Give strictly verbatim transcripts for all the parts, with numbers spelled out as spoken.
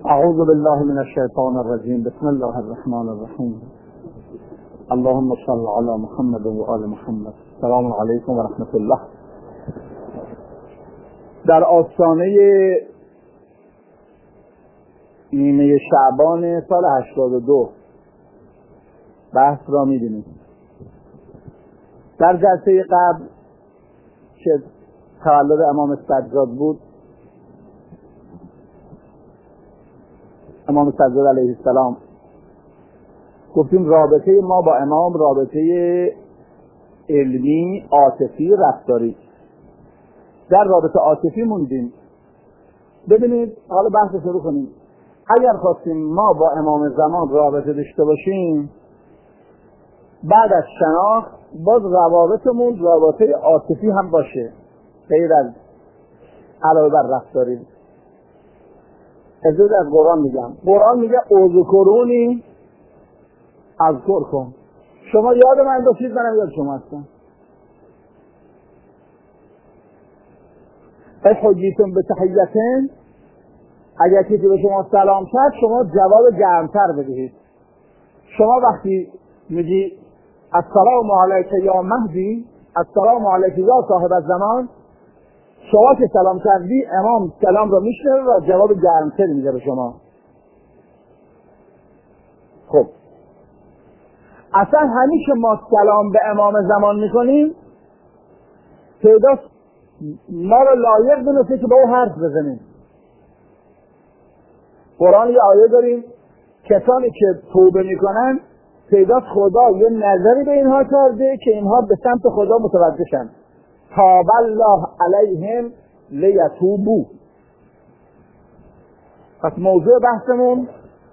اعوذ بالله من الشیطان الرجیم. بسم الله الرحمن الرحیم. اللهم صل علی محمد و آل محمد. السلام علیکم و رحمت الله. در آستانه نیمه شعبان سال هشتاد و دو بحث را می‌بینیم. در جلسه قبل که تولد امام سجاد بود، امام سجاد علیه السلام، گفتیم رابطه ما با امام رابطه علمی، عاطفی، رفتاری. در رابطه عاطفی موندیم. ببینید حالا بحث شروع کنیم. اگر خواستیم ما با امام زمان رابطه داشته باشیم، بعد از شناخت باز روابطمون رابطه عاطفی هم باشه، غیر از علاوه بر رفتاری. ازود از قرآن میگم. قرآن میگه اذکرونی اذکرکم. شما یاد من باشید، منم یاد شما هستم. احییتم به تحیتن، اگر کسی به شما سلام کرد شما جواب گرمتر بدهید. شما وقتی میگی السلام علیک یا مهدی، السلام علیک یا صاحب الزمان، شما که سلام کردی امام سلام رو میشنوه و جواب گرمتر میده به شما. خب اصلا همیشه ما سلام به امام زمان میکنیم تعداد ما رو لایق بنوسه که با او حرف بزنیم. قرآن یه آیه داریم کسانی که توبه میکنن تعداد خدا یه نظری به اینها کرده که اینها به سمت خدا متوجه شن. تاب الله علیهم لیتوبوا. پس موضوع بحثمون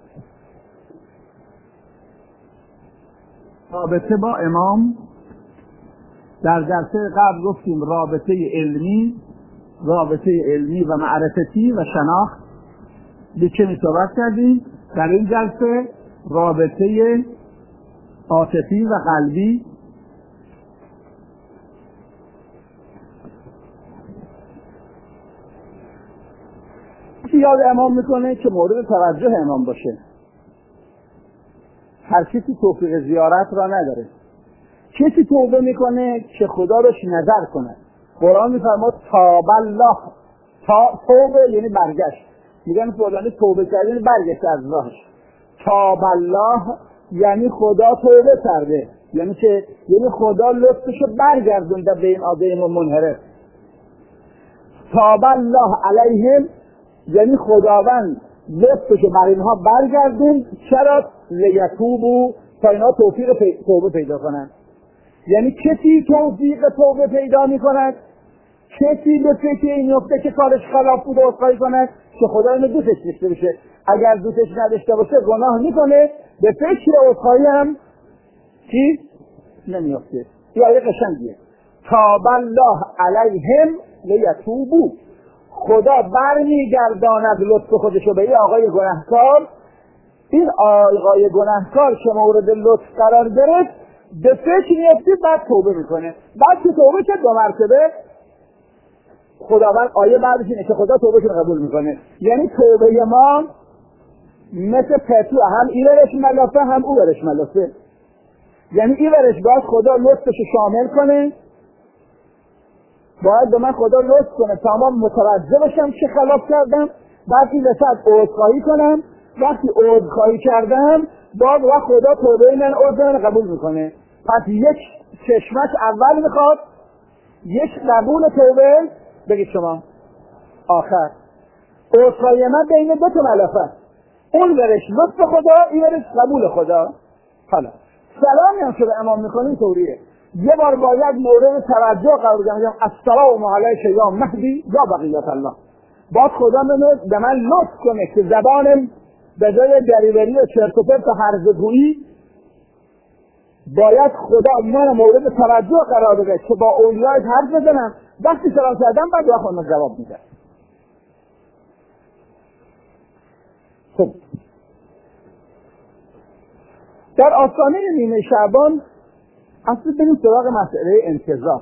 رابطه با امام. در جلسه قبل گفتیم رابطه علمی، رابطه علمی و معرفتی و شناخت به چه می صحبت کردیم. در این جلسه رابطه عاطفی و قلبی. که یاد امام میکنه که مورد توجه امام باشه. هر کسی توفیق زیارت را نداره. کسی توبه میکنه که خدا روش نظر کنه. قرآن میفرماد تاب الله. تا توبه یعنی برگشت. میگن فلانی توبه کرده یعنی برگشت از راهش. تاب الله یعنی خدا توبه کرده، یعنی که یعنی خدا لطفشو برگردونده به این آدم منحرف. تاب الله علیهم یعنی خداوند لطفشو بر اینها برگردون. چرا؟ لیتوبوا، تا اینا توفیق پی... توبه پیدا کنن. یعنی کسی توفیق توبه پیدا میکند کسی به فکر این نکته که کارش خلاف بود و عذرخواهی کند که خدا اینو دوستش داشته باشه. اگر دوستش نداشته باشه گناه میکنه، به فکر عذرخواهی هم چیز نمیافته. این آیه قشنگیه. تاب الله علیهم لیتوبوا. خدا برمیگرداند لطف خودشو به این آقای گناهکار. این آقای گناهکار که مورد لطف قرار گرفت به فکر میفته، بعد توبه میکنه. بعد که توبه کرد دو مرتبه خداوند آیه بعدش اینه که خدا توبه رو قبول میکنه. یعنی توبه ما مثل پتو، هم این ورش ملافه هم اون ورش ملافه. یعنی این ورش باید خدا لطفش شامل کنه، باید به من خدا لطف کنه تمام متوجه باشم که خلاف کردم، بعد این وسط عذرخواهی کنم. وقتی عذرخواهی کردم باز و خدا توبه من عذر من قبول میکنه. پس یک چشمش اول میخواد، یک قبول توبه بگید شما آخر. عذرخواهی من بین دو تا ملافه، اون ورش لطف خدا، این ورش قبول خدا. حالا سلامی هم که به امام میکنیم طوریه. یه بار باید مورد توجه قرار بگم السلام علیک یا مهدی یا بقیت الله. باید خدا به من لطف کنه که زبانم به جای دریوری و چرت و پرت و هرزگویی باید خدا من مورد توجه قرار بده که با اولیای حرف بزنم. وقتی سلام کردم بعد یا خودم جواب میده. خب در آستانه نیمه شعبان اصلا بریم سراغ مسئله انتظار.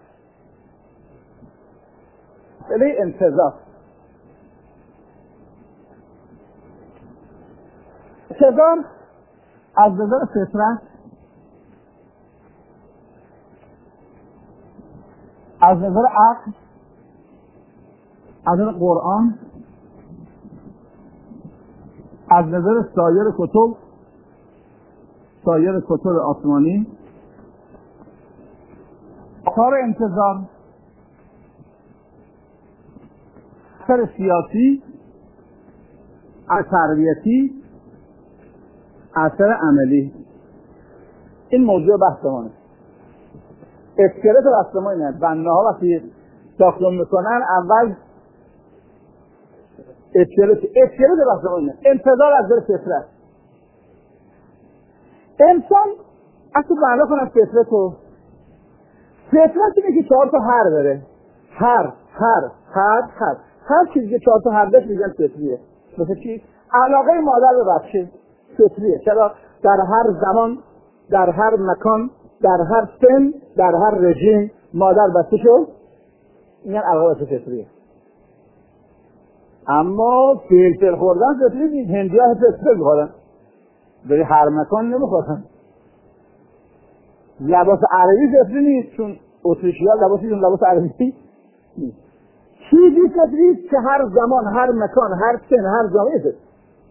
مسئله انتظار انتظار از نظر فطرت، از نظر عقل، از نظر قرآن، از نظر سایر کتب سایر کتب آسمانی، کار انتظار اثر سیاسی، اثر تربیتی، اثر عملی. این موضوع بحث مانه. اسکلت بحث ما اینه. بنده ها وقتی داخل میکنن اول اسکلت اسکلت بحث ما اینه. انتظار از در فطرت. انسان اصلا بنده کنم فطرت رو فطرت اینه که چهار تا هر داره. هر هر هر هر هر چیزی که چهار تا هر داشت میگن فطریه. مثل چی؟ علاقه مادر به بچه فطریه. چرا؟ در هر زمان، در هر مکان، در هر سن، در هر رژیم مادر بچه شد میگن علاقه بچه فطریه. اما فلفل خوردن فطری نیست. هندی ها فلفل میخورن ولی هر مکان نمیخورن. لباس عربی فطری نیست چون اتریشی ها لباسشون لباس عربی نیست. چیزی فطری که هر زمان، هر مکان، هر سن، هر جامعه فطری.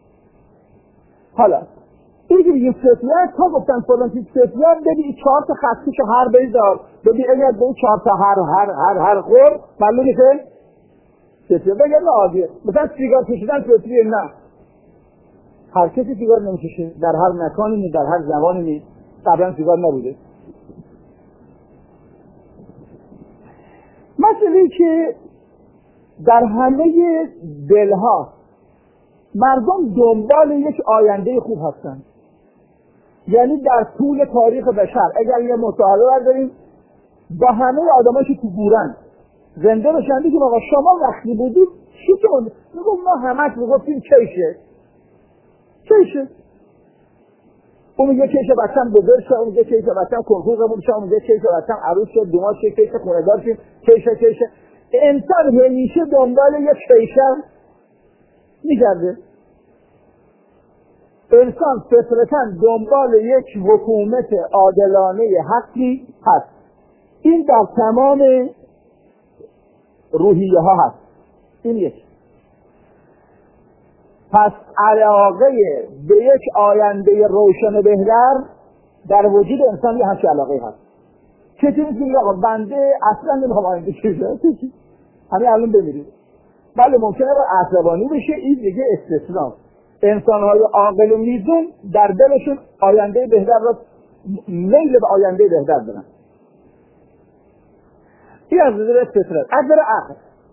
حالا این که بگیم فطریت، تا گفتن فلان چیز فطریت، ببین چهار تا خطیشو هر بیدار، ببین اگر به این چهار تا هر هر هر هر خور معلوم میشه فطریت. بگم نه عادیه. مثلا سیگار کشیدن فطریه؟ نه، هر کسی سیگار نمیکشه، در هر مکانی نیست، در هر زمانی نیست. قبلا سیگار نبوده. مسئله که در همه دلها مردم دنبال یک آینده خوب هستند. یعنی در طول تاریخ بشر اگر یه مطالعه برداریم با همه آدمایی که تو گورن زنده بشن بگیم آقا شما وقتی بودید چی شد؟ میگم ما همش میگفتیم کیشه کیشه اون میگه کیشه بچم بزرگ شد، اون میگه کیشه بچم کنکور قبول شد، اون میگه کیشه بچم عروس شد، دوماش شد، کیشه خونه‌دار شد، کیشه کیشه. انسان همیشه دنبال یک کیشه میگرده. انسان فطرتاً دنبال یک حکومت عادلانه حقی هست. این در تمام روحیه ها هست. این یک. پس علاقه به یک آینده روشن بهتر در وجود انسان یه همچه علاقه هست. کسی نیست که آقا بنده اصلا نمیخوام آینده چیزه همین الان بمیرید. بله ممکنه با عصبانی بشه، این دیگه استثناء. انسان‌های عاقل و میزون در دلشون آینده بهتر را میل به آینده بهتر دارن. این از نظر فطرت. از نظر عقل،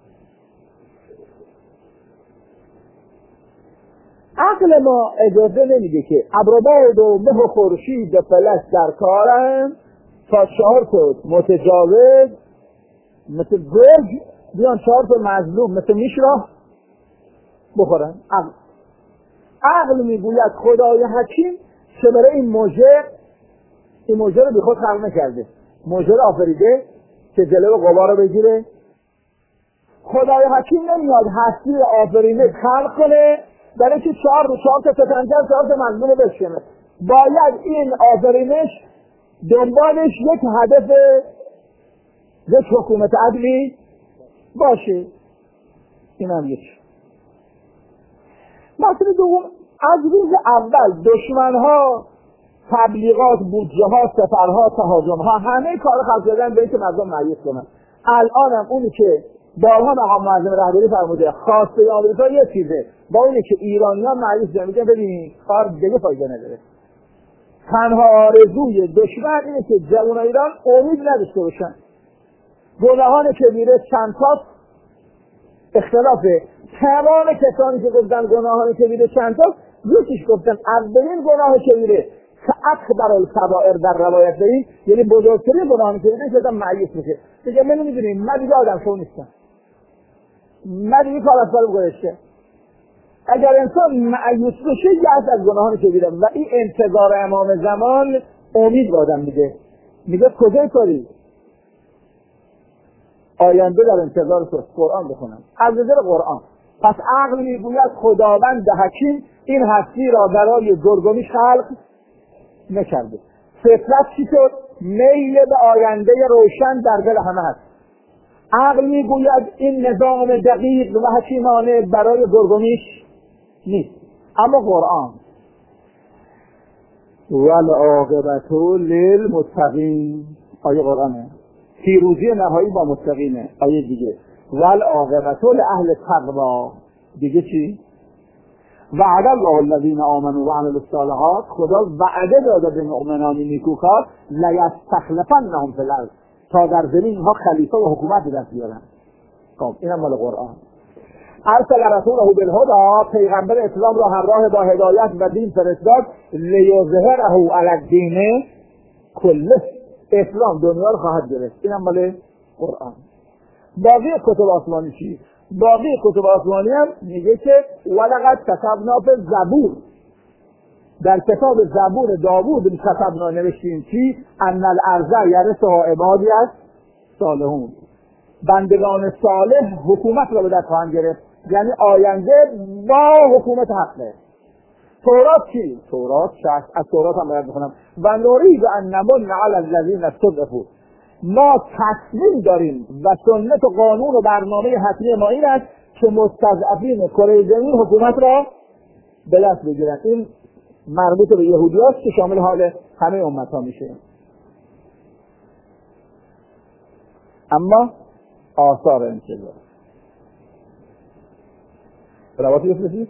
عقل ما اجازه نمیده که ابرباد و مه و خورشید و فلک در کارن تا چهار تا متجاوز مثل گرگ بیان چهار تا مظلوم مثل میشرا بخورن. عقل عقل میگوید خدای حکیم که برای این موجه این موجه رو بی خود خلق نکرده، موجه رو آفریده که جلوه غبار رو بگیره. خدای حکیم نمیاد هستی رو آفرینه خلق کنه برای که چهار رو چهار تا ستنجر چهار تا مظلوم رو بشکنه. باید این آفرینش دنبالش یک هدف، یک حکومت عدلی باشه. این هم یک. مسئله دوم، از روز اول دشمنها تبلیغات، بودجه ها، سفرها، تهاجم ها همه کار خلق کردن به اینکه مردم مایوس کنن. الان هم اونی که بارها مقام معظم رهبری فرموده خواسته آمریکا یه چیزه، با اونی که ایرانیان مایوس شدن میگن ببین کار دیگه فایده نداره. تنها آرزوی دشمن اینه که جوان ایران امید نداشته باشن. گناهان کبیره چند تاست، اختلافه. تمام کسانی که گفتن گناهان کبیره چند تاست، یکیش گفتن اولین گناه کبیره که اکبر الکبائر در روایت داریم، یعنی بزرگترین گناهان کبیره که آدم مایوس میشه. دیگه من نمیدونیم، من دیگه آدم شو نیستم، من دیگه کار از سرم گذشته. اگر انسان مایوس بشه یاد از گناهان کبیره و این انتظار امام زمان امید به آدم میده. میگه کجای کاری؟ آینده در انتظار تو. قرآن بخونم از نظر قرآن. پس عقل میگوید خداوند حکیم این هستی را برای گرگومیش خلق نکرده. فطرت چی شد؟ میل به آینده روشن در دل همه هست. عقل میگوید این نظام دقیق و حکیمانه برای گرگومیش نیست. اما قرآن والعاقبة للمتقین، آیه قرآنه، پیروزی نهایی با متقینه. آیه دیگه والعاقبة لأهل التقوی، دیگه چی؟ وعد الله الذین آمنوا وعملوا الصالحات، خدا وعده داده به مؤمنان نیکوکار لیستخلفنهم فی الارض، تا در زمین ها خلیفه و حکومت به دست بیارن. خب اینم مال قرآن. ارسل رسوله بالهدی، پیغمبر اسلام را همراه با هدایت و دین فرستاد، لیظهره علی الدین کله، اسلام دنیا رو خواهد گرفت. اینم مال قرآن. باقی کتب آسمانی چی؟ باقی کتب آسمانی هم میگه که ولقد کتبنا فی الزبور، در کتاب زبور داوود کتبنا نوشتیم چی؟ ان الارض یرثها عبادی الصالحون، بندگان صالح حکومت را به دست خواهند گرفت، یعنی آینده با حکومت حقه. تورات چی؟ تورات شخص از تورات هم باید بخونم. و نرید ان نمن علی الذین استضعفوا، ما تصمیم داریم و سنت و قانون و برنامه حتمی ما این است که مستضعفین کره زمین حکومت را به دست بگیرن. این مربوط به یهودی هاست که شامل حال همه امت ها میشه. اما آثار انتظار رواتی بفرستید؟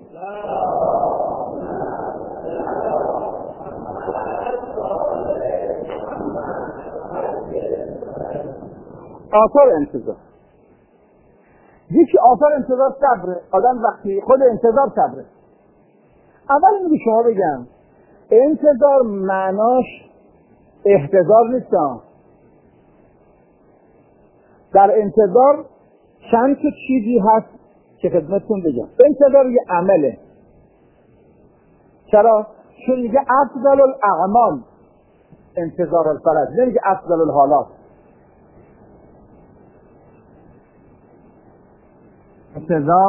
آثار انتظار، یکی آثار انتظار صبره. آدم وقتی خود انتظار صبره. اول اینو به شما بگم، انتظار معناش احتضار نیست. در انتظار چند تا چیزی هست که خدمتتون بگم. انتظار یه عمله. چرا؟ چون میگه افضل الاعمال انتظار الفرج، نمیگه افضل الحالات. انتظار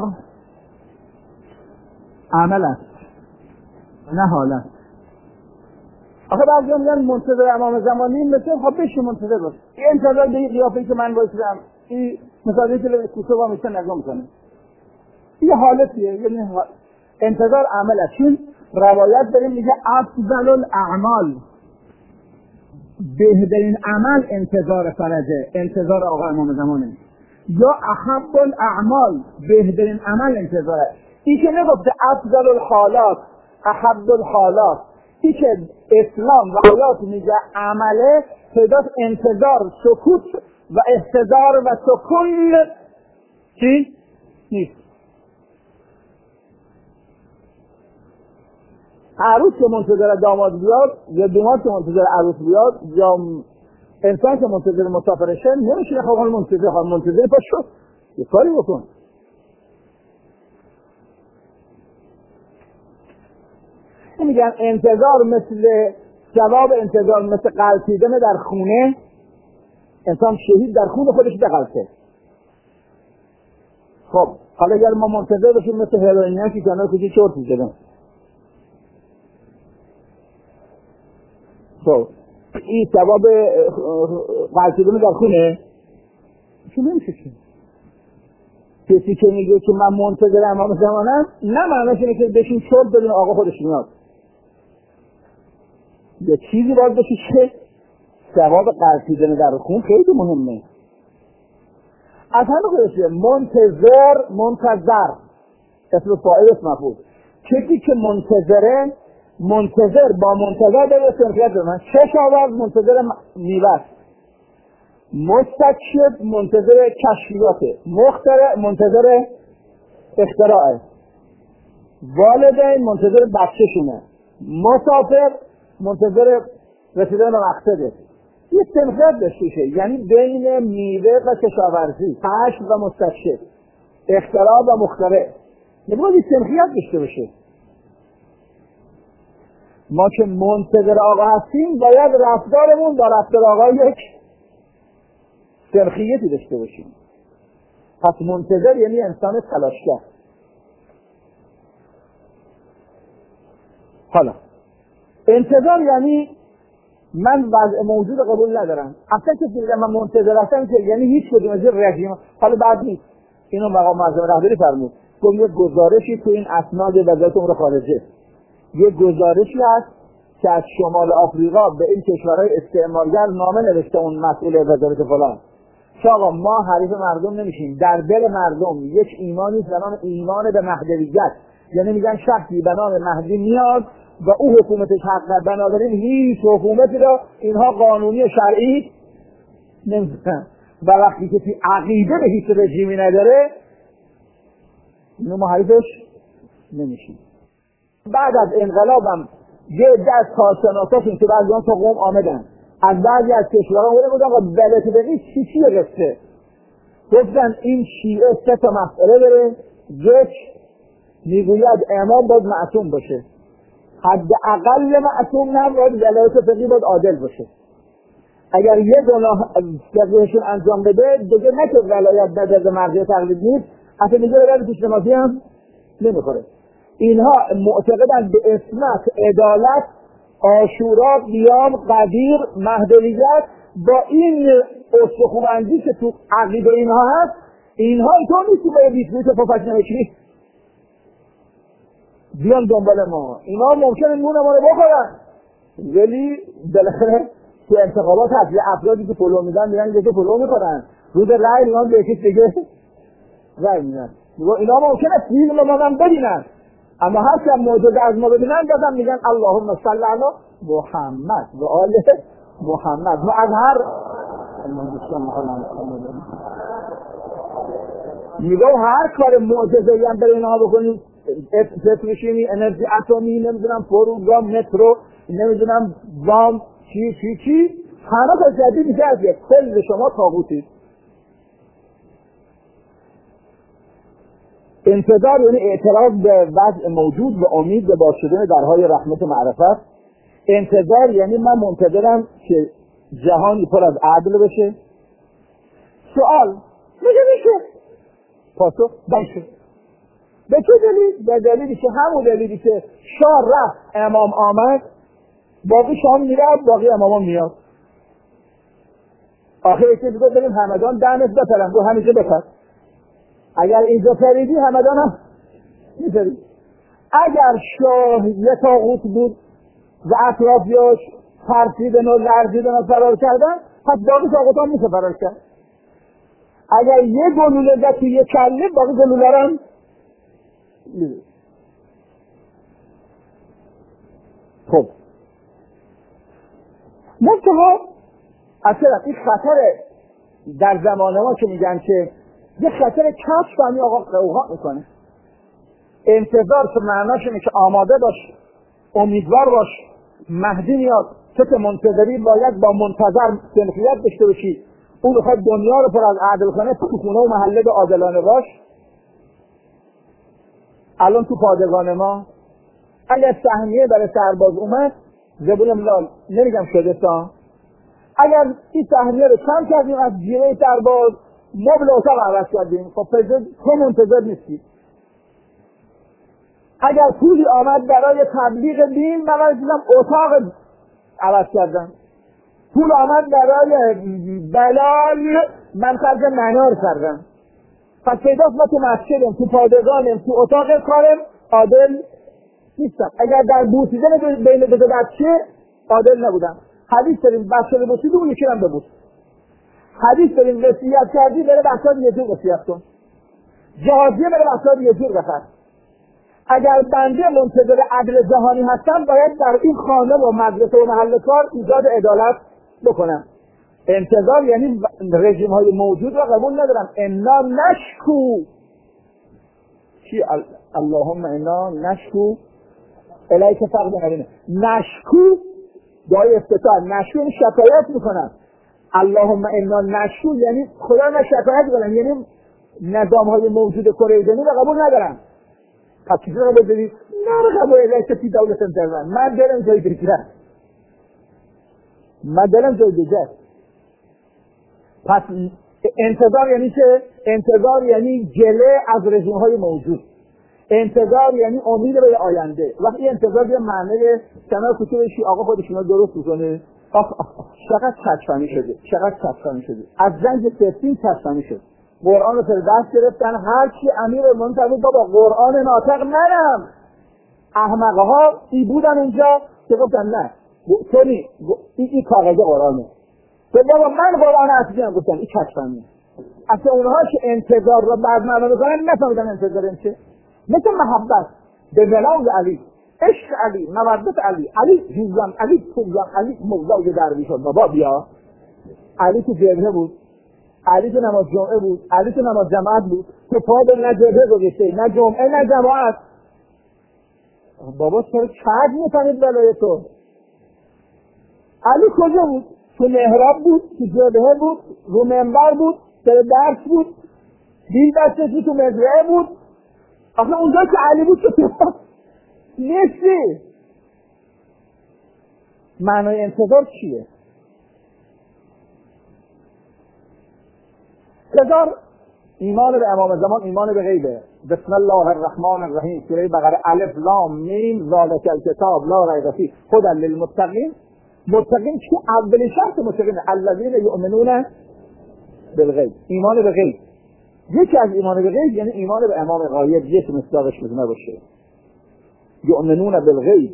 عمل است نه حالت. آخه بعضی هم میگن منتظر امام زمانی، مثل خب بشی منتظر باش. این انتظار به این قیافه‌ای که من بایستم، این مثلا یکی لبه کوسه با میشه نگاه میکنه، این حالتیه. یعنی انتظار عمل است. چون روایت داریم میگه افضل الاعمال، بهترین عمل انتظار فرجه، انتظار آقا امام زمانه. یا احب الاعمال، بهترین عمل انتظاره. این که نگفته افضل الحالات احب الحالات، این که اسلام و حالات میگه عمله، تعداد انتظار سکوت و احتضار و سکون چی؟ نیست. عروس که منتظر داماد بیاد یا داماد که منتظر عروس بیاد یا انسان که منتظر مسافرشه، نمیشه خب حال منتظر حال منتظر پاش شد یه کاری بکن. میگن انتظار مثل جواب انتظار مثل غلطیدن در خونه. انسان شهید در خونه خودش بغلطه. خب حالا اگر ما منتظر باشیم مثل هروئینی که کنار کجی چرت می‌زدن، خب این جواب غلطیدن در خونه چون نمیشه. کسی که میگه که من منتظر امام زمانم، نه معنیش اینه که بشین چرت بدون آقا خودش میاد. یه چیزی باید بشه که ثواب غلطیدن در خون خیلی مهمه. از همه خودشه منتظر منتظر اسم فاعل اسم مفعول. کسی که منتظره، منتظر با منتظر داره سنخیت داره. من چه شاورد منتظر میوه، مستکشف منتظر کشفیاته، مخترع منتظر اختراعه، والدین منتظر بچه‌شونه، مسافر منتظر رسیدن به مقصده. یه سنخیت داشته شه، یعنی بین میوه و کشاورزی، کشف و مستکشف، اختراع و مخترع، یعنی باید سنخیت داشته باشه. ما که منتظر آقا هستیم باید رفتارمون با رفتار آقا یک سنخیتی داشته باشیم. پس منتظر یعنی انسان تلاشگر. حالا انتظار یعنی من وضع موجود قبول ندارم. اصلا که میگم من منتظر هستم که یعنی هیچ کدوم از رژیم حالا بعد نیست. اینو مقام معظم رهبری فرمود. گفت یه گزارشی تو این اسناد وزارت امور خارجه، یه گزارشی هست که از شمال آفریقا به این کشورهای استعمارگر نامه نوشته اون مسئول وزارت فلان که آقا ما حریف مردم نمیشیم، در دل مردم یک ایمانی به نام ایمان به مهدویت، یعنی میگن شخصی به نام مهدی میاد و او حکومتش حق، بنابراین هیچ حکومتی را اینها قانونی و شرعی نمیدونن و وقتی که توی عقیده به هیچ رژیمی نداره اینو ما حریفش نمیشیم. بعد از انقلابم یه عده از کارشناساشون که بعضی تا قوم آمدن از بعضی از کشورها اومدن بودن و بلد بقیه چی چی قصه گفتن این شیعه سه تا مسئله داره. یک، میگوید امام باید معصوم باشه، حد اقل معصوم نباید، ولایت فقیه باید عادل باشه. اگر یه گناه فقیهشون انجام بده دیگه نه که ولایت نده مرجع تقلید نیست، اصلا دیگه ولایت پیش نمازی هم نمیخوره. اینها معتقدند به عصمت، عدالت، عاشورا، قیام، قدیر، مهدویت. با این استخوان‌بندی که تو عقیده اینها هست، اینها اینطور نیست که باید بیست بیست پاپک نمیشی بیان دنبال ما. اینا ممکنه نون ما رو بخورن ولی بالاخره تو انتخابات هست یه افرادی که پلو میدن میرن دیگه پلو میکنن، روز رأی اینا به یکی دیگه رأی میدن. اینا ممکنه فیلم ما هم ببینن، اما هر که معجزه از ما ببینن بازم میگن اللهم صل علی محمد و آل محمد. و از هر میگه هر کار معجزه‌ای هم برای اینها بکنیم، پتروشیمی، انرژی اتمی، نمیدونم فرودگاه، مترو، نمیدونم وام، چی چی چی همه تا جدید میشه از یک کل شما طاغوتید. انتظار یعنی اعتراض به وضع موجود و امید به باز شدن درهای رحمت و معرفت. انتظار یعنی من منتظرم که جهانی پر از عدل بشه. سوال میگه میشه، پاسخ بشه. به چه دلیل؟ به دلیلی که همون دلیلی که شاه رفت امام آمد، باقی شاه میره باقی امام میاد. آخه یکی دیگه بریم همدان دمت بپرم رو همیشه بپر. اگر اینجا پریدی همدان هم میپرید. اگر شاه یه طاغوت بود و اطرافیاش ترسیدن و لرزیدن و فرار کردن، پس باقی طاغوت هم میشه فرار کرد. اگر یه گلوله زد توی یه کله، باقی گلوله رو هم میده. خب منتها اصلا این خطر در زمان ما که میگن که یه خطر کشف همی آقا قوقا میکنه. انتظار که معناش اینه که آماده باش، امیدوار باش، مهدی میاد، تو که منتظری باید با منتظر سنخیت داشته باشی. اون بخواد دنیا رو پر از عدل کنه، تو خونه و محله به عادلانه باش. الان تو پادگان ما اگر سهمیه برای سرباز اومد، زبون ملال نمیگم شده تا اگر این سهمیه رو کم کردیم از جیره سرباز، مبل اتاق عوض کردیم. خب تو منتظر نیستی. اگر پولی آمد برای تبلیغ دین، من دیدم اتاق عوض کردن. پول آمد برای بلال، من خرج منار کردم. پس پیداست ما تو مسجدیم، تو پادگانیم، تو اتاق کارم عادل نیستم. اگر در بوسیدن بین دو بچه عادل نبودم. حدیث داریم بچه رو بوسید اون یکی رو هم ببوس. حدیث داریم وصیت کردی بره بچه ها یه جور وصیت کن. جهازیه بره بچه ها یه جور بخر. اگر بنده منتظر عدل جهانی هستم، باید در این خانه و مدرسه و محل کار ایجاد عدالت بکنم. انتظار یعنی رژیم های موجود را قبول ندارم. انا نشکو چی ال... اللهم انا نشکو الیک فقد نرینه. نشکو دعای افتتاح. نشکو یعنی شکایت میکنم. اللهم انا نشکو یعنی خدا من شکایت کنم، یعنی نظام های موجود کره جنوبی را قبول ندارم. پس چیزی را بذارید نه قبول الیک فی دولت انتظار. من دلم جای دیگه است. من دلم جای دیگه است. پس انتظار یعنی که انتظار یعنی جله از رژیم های موجود. انتظار یعنی امید به آینده. وقتی انتظار یه معنی کنار کوچه بشی آقا خودشون رو درست میکنه، آخ آخ چقدر چشمانی شده، چقدر چشمانی شده، از زنگ سفین چشمانی شد. قرآن رو سر دست گرفتن، هر چی امیر المؤمنین بود بابا قرآن ناطق منم. احمقه ها ای بودن اونجا که گفتن نه توی این ای کاغذ قرآنه، تو بابا من قرآن اصلی هم گفتن این چشمانی. اصلا اونها که انتظار رو بعد معنا میکنن نفهمیدن انتظار این چه. مثل محبت به ولای علی، عشق علی، مودت علی، علی جوزم، علی توزم، علی موضوع درویش شد. بابا بیا علی تو جبهه بود، علی تو نماز جمعه بود، علی تو نماز جماعت بود، تو پا به نه جبهه گذاشته نه جمعه نه جماعت. بابا چرا چقدر میفهمید ولای تو؟ علی کجا بود؟ تو محراب بود، تو جبهه بود، رو منبر بود، سر درس بود، دیل دستشی تو مزرعه بود. آخه اونجا که علی بود تو نیستی. معنای انتظار چیه؟ انتظار ایمان به امام زمان، ایمان به غیبه. بسم الله الرحمن الرحیم، سوره بقره، الف لام میم ذالک الکتاب لا ریب فیه هدی للمتقین. متقین چون اول شرط متقین الذین یؤمنون بالغیب، ایمان به غیب. یکی از ایمان به غیب یعنی ایمان به امام غایب، یک مصداقش بدونه باشه. یؤمنون بالغیب.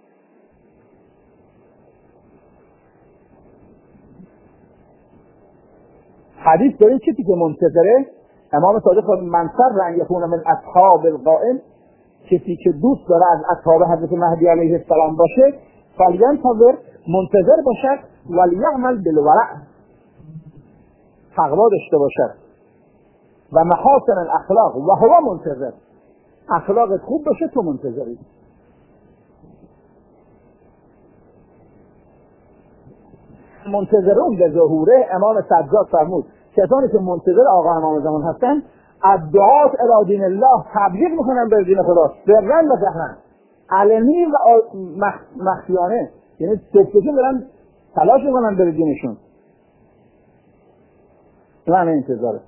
حدیث داریم چیزی که منتظره امام صادق من سر ان یکون من اصحاب القائم، کسی که دوست داره از اصحاب حضرت مهدی علیه السلام باشه فلینتظر، منتظر باشد، ولیعمل بالورع، تقوا داشته باشد، و محاسن الاخلاق و هو منتظر، اخلاقت خوب باشه تو منتظری. منتظرون به ظهوره، امام سجاد فرمود کسانی که منتظر آقا امام زمان هستن الدعاة الی دین الله، تبلیغ میکنن به دین خدا، سرن و جهرن، علنی و مخفیانه، یعنی سکتشون دارن تلاش میکنن به دینشون. معنی انتظاره.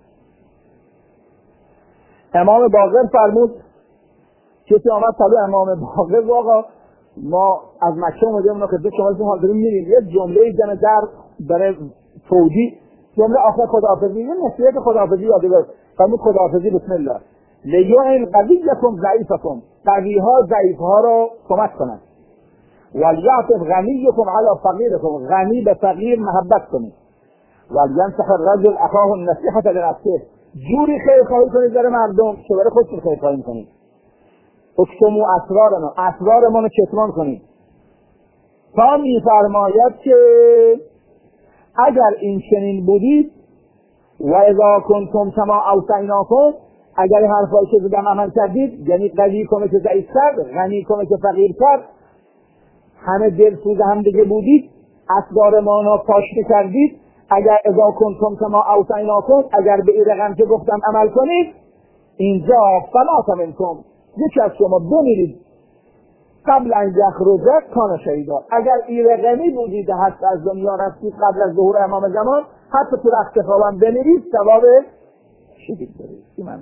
امام باقر فرمود کسی آمد طلو امام باقر و آقا ما از مکه اومدیم اونا خدمت شما هستیم حاضرین میریم، یه جمله جن در برای توجیه، جمله آخر خداحافظی، یه نصیحت خداحافظی یاد بگیر. فرمود خداحافظی بسم الله لیعن قویکم ضعیفکم، قوی ها ضعیف ها رو کمک کنند، ولیعطف غنیکم علی فقیرکم، غنی به فقیر محبت کنید، ولینصح الرجل اخاه النصیحة لنفسه، جوری خیر خواهی کنید در مردم که برای خودتون خیر خواهی کنید. اکتمو اسرارنا، اسرار ما رو کتمان کنید. تا میفرماید که اگر این چنین بودید و اذا کنتم کما اوصیناکم، اگر حرفایی که زدم عمل کردید، یعنی قوی کنه که ضعیفتر، غنی کنه که فقیرتر، همه دلسوز هم دیگه بودید، اسرار ما رو پاش کردید، اگر اذا کنتم کما اوصیناکم، اگر به این رقم که گفتم عمل کنید، اینجا فلا منکم، یکی از شما بمیرید قبل ان یخرج کان شهیدا، اگر این رقمی بودید حتی از دنیا رفتید قبل از ظهور امام زمان، حتی تو رخت خوابم بمیرید ثواب شهید دارید. چی معنی؟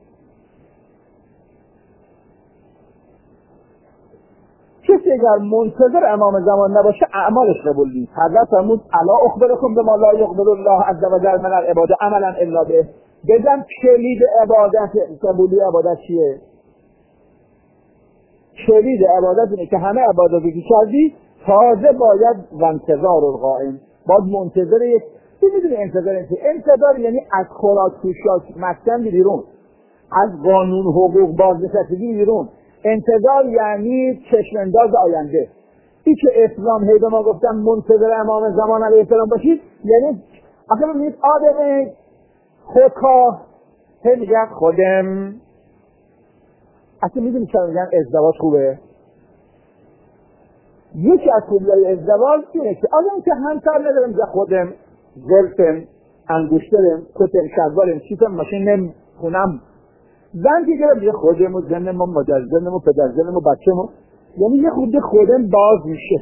کسی اگر منتظر امام زمان نباشه اعمالش قبول نیست. حضرت فرمود الا اخبرکم بما لا یقبل الله عز وجل من العباده عملا الا به، بگم کلید عبادت، قبولی عبادت چیه؟ کلید عبادت اینه که همه عباداتی که کردی تازه باید و انتظار القائم، باید منتظر یک چی میدونی انتظار اینه؟ انتظار یعنی از خوراک پوشاک مسکن بیرون، از قانون حقوق بازنشستگی بیرون. انتظار یعنی چشمانداز آینده. این که اسلام هی به ما گفتن منتظر امام زمان علیه السلام باشید، یعنی آخه ببینید آدم خودخواه هی میگن خودم، اصلا میدونی چرا میگن ازدواج خوبه؟ یکی از خوبیای ازدواج اینه که آدم که همسر ندارم میگه خودم زلفم انگشترم کتم شلوارم چیزم ماشینم خونم، زن که گره میگه خودم و زنم و مادرزنم و پدرزنم و بچه‌م، یعنی یه خود خودم باز میشه.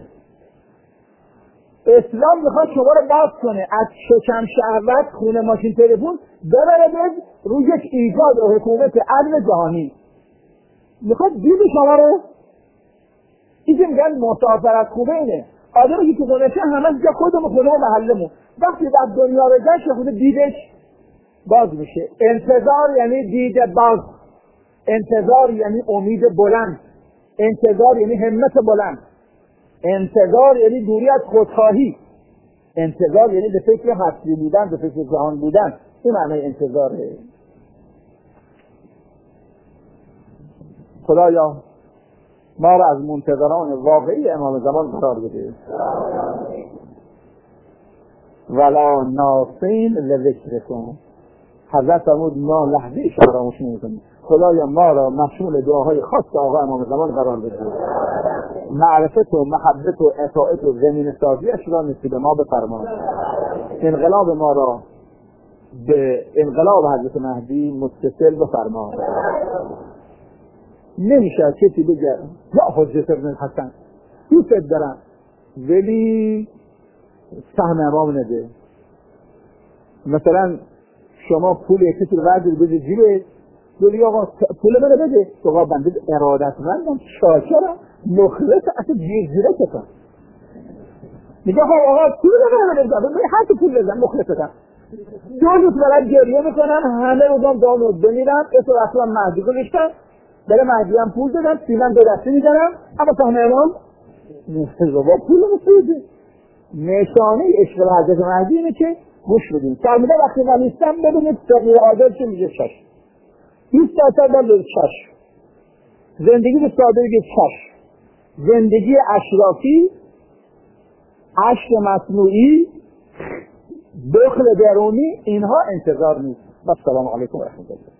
اسلام میخواد شما رو باز کنه از شکم شهوت، خونه، ماشین، تلفن، ببره روی یک ایجاد و حکومت عدل جهانی. میخواد دید شما رو. این که میگن مسافرت خوبه اینه، آدمی که تو خونشه همه جا خودمون خونه و محلمون، وقتی در دنیا رو گشت خود دیدش باز میشه. انتظار یعنی دید باز، انتظار یعنی امید بلند، انتظار یعنی همت بلند، انتظار یعنی دوری از خودخواهی، انتظار یعنی به فکر هستی بودن، به فکر جهان بودن. این معنی انتظاره. خدایا ما را از منتظران واقعی امام زمان قرار بده. ولا ناسین لذکرکم. حضرت فرمود ما لحظه فراموش نمی‌کنیم. خدایا ما را مشمول دعاهای خاص آقا امام زمان قرار بده. معرفت و محبت و اطاعت و زمین سازیش را نصیب ما بفرما. انقلاب ما را به انقلاب حضرت مهدی متصل بفرما. نمیشه کسی بگه یا حجت ابن الحسن دوست دارم ولی سهم امام نده. مثلا شما پول کسی رو وردید بده جیبه، دولی آقا پول منو بده، آقا بنده ارادتمندم، شاکرم، مخلص، اصلا جیر جیره کتن میگه آقا پول منو بده، بده هر پول بزن مخلصتم. دو روز بلد گریه میکنم، همه روزام دانود بمیرم، اسو اصلا مهدی گذاشتم، بله مهدی هم پول دادم، سیمم دو دسته میزنم، اما سهم امام با پول مسیده. نشانه عشق حضرت مهدی اینه که گوش بدیم. فرموده وقتی من نیستم ببینید فقیه عادل که میگه چشم، بیست درصد من بگه چشم، زندگی به ساده بگه چشم، زندگی اشرافی، عشق مصنوعی، بخل درونی، اینها انتظار نیست. و السلام علیکم و رحمت الله.